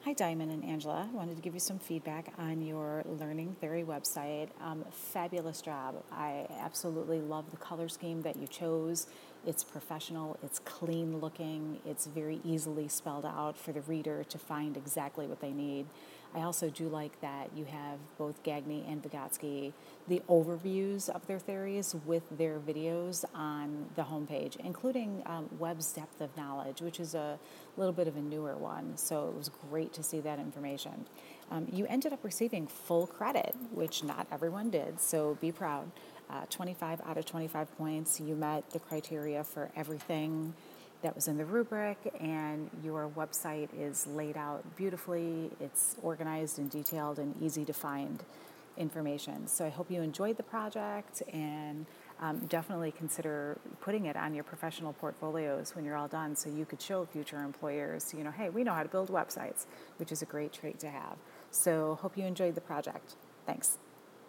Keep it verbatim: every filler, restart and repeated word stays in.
Hi, Diamond and Angela. I wanted to give you some feedback on your Learning Theory website. Um, fabulous job. I absolutely love the color scheme that you chose. It's professional, it's clean looking, it's very easily spelled out for the reader to find exactly what they need. I also do like that you have both Gagne and Vygotsky, the overviews of their theories with their videos on the homepage, including um, Webb's Depth of Knowledge, which is a little bit of a newer one. So it was great to see that information. Um, you ended up receiving full credit, which not everyone did, so be proud. Uh, twenty-five out of twenty-five points. You met the criteria for everything that was in the rubric, and your website is laid out beautifully. It's organized and detailed and easy to find information. So I hope you enjoyed the project, and um, definitely consider putting it on your professional portfolios when you're all done, so you could show future employers, you know, hey, we know how to build websites, which is a great trait to have. So hope you enjoyed the project. Thanks.